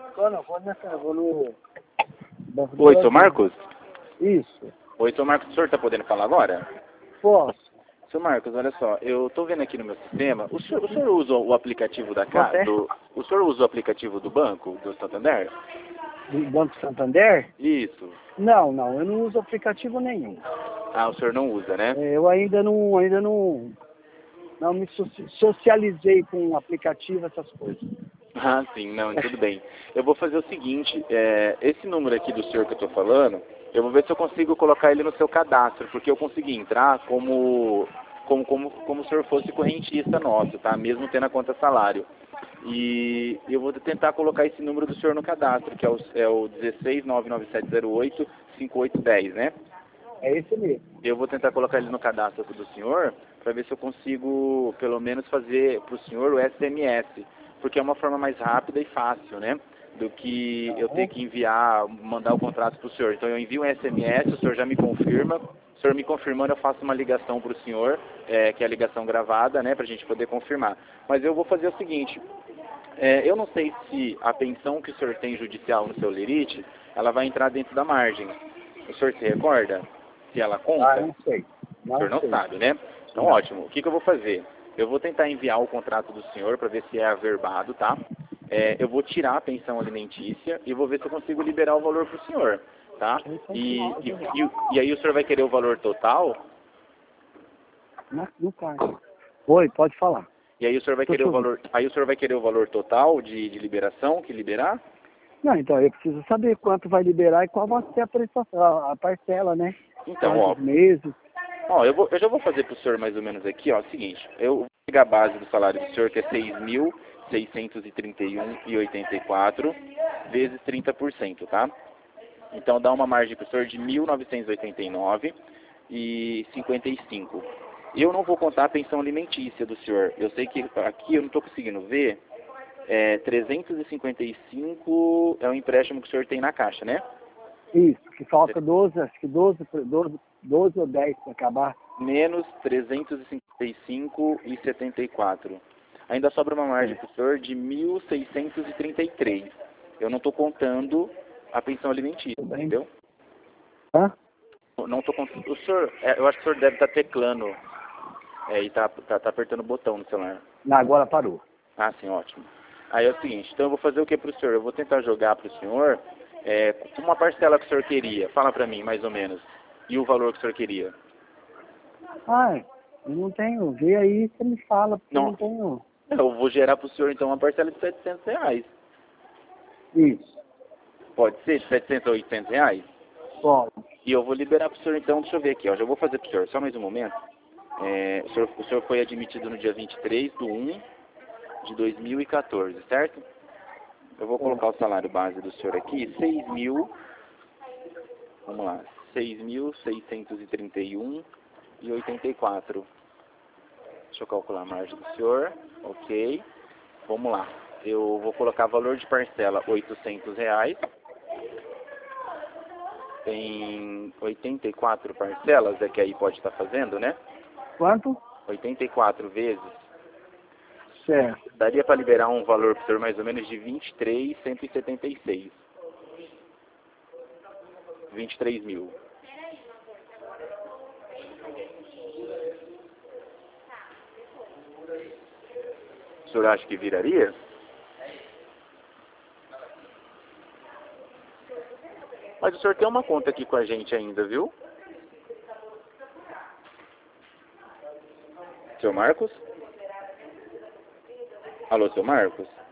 Não, vou nessa, vou no... Oi, seu Marcos? Isso, Oi, seu Marcos, o senhor está podendo falar agora? posso. Seu Marcos, olha só, eu estou vendo aqui no meu sistema, o senhor usa o aplicativo da casa, Você? o senhor usa o aplicativo do banco, do Santander? Do Banco Santander? Isso. Não, eu não uso aplicativo nenhum. Ah, o senhor não usa, né? Eu não me socializei com aplicativo, essas coisas. Ah, sim, não, tudo bem. Eu vou fazer o seguinte, esse número aqui do senhor que eu estou falando, eu vou ver se eu consigo colocar ele no seu cadastro, porque eu consegui entrar como o senhor fosse correntista nosso, tá? Mesmo tendo a conta salário. E eu vou tentar colocar esse número do senhor no cadastro, que é o 16 99708 5810, né? É esse mesmo. Eu vou tentar colocar ele no cadastro do senhor, para ver se eu consigo, pelo menos, fazer para o senhor o SMS, porque é uma forma mais rápida e fácil, né? Do que eu ter que enviar, mandar o contrato para o senhor. Então eu envio um SMS, o senhor já me confirma, o senhor me confirmando, eu faço uma ligação para o senhor, que é a ligação gravada, né, para a gente poder confirmar. Mas eu vou fazer o seguinte, eu não sei se a pensão que o senhor tem judicial no seu lerite, ela vai entrar dentro da margem. O senhor se recorda? Se ela conta? Não sei. O senhor não sabe, né? Então, ótimo. O que eu vou fazer? Eu vou tentar enviar o contrato do senhor para ver se é averbado, tá? Eu vou tirar a pensão alimentícia e vou ver se eu consigo liberar o valor para o senhor, tá? E aí o senhor vai querer o valor total? No carro. Oi, pode falar. E aí o senhor vai querer o valor, aí o senhor vai querer o valor total de liberação que liberar? Não, então eu preciso saber quanto vai liberar e qual vai ser a prestação, a parcela, né? Então, ó, Quantos meses? Ó, eu já vou fazer para o senhor mais ou menos aqui, ó, o seguinte, eu vou pegar a base do salário do senhor, que é 6.631,84 vezes 30%, tá? Então dá uma margem para o senhor de 1.989,55. Eu não vou contar a pensão alimentícia do senhor. Eu sei que aqui eu não estou conseguindo ver. 355 é o empréstimo que o senhor tem na caixa, né? Isso, que falta 12, acho que 12 ou 10 para acabar. Menos 355,74. Ainda sobra uma margem para o senhor de 1.633. Eu não estou contando a pensão alimentícia, entendeu? Hã? Não estou contando. O senhor, eu acho que o senhor deve estar teclando e tá apertando o botão no celular. Não, agora parou. Ah, sim, ótimo. Aí é o seguinte, então eu vou fazer o que para o senhor? Eu vou tentar jogar para o senhor uma parcela que o senhor queria. Fala para mim, mais ou menos. E o valor que o senhor queria. Ai, eu não tenho. Vê aí, você me fala, porque eu Não. não tenho. Eu vou gerar para o senhor, então, uma parcela de R$700. Isso. Pode ser? De 700 a 800 reais? Pode. E eu vou liberar para o senhor, então, deixa eu ver aqui, ó. Já vou fazer para o senhor, só mais um momento. O senhor foi admitido no dia 23/1/2014, certo? Eu vou colocar o salário base do senhor aqui, 6.000, vamos lá, 6.631,84. Deixa eu calcular a margem do senhor, ok. Vamos lá, eu vou colocar valor de parcela R$800. Tem 84 parcelas, que aí pode estar fazendo, né? Quanto? 84 vezes. Certo. Daria para liberar um valor para o senhor mais ou menos de 23.176. 23 mil. O senhor acha que viraria? Mas o senhor tem uma conta aqui com a gente ainda, viu? Seu Marcos? Alô, seu Marcos?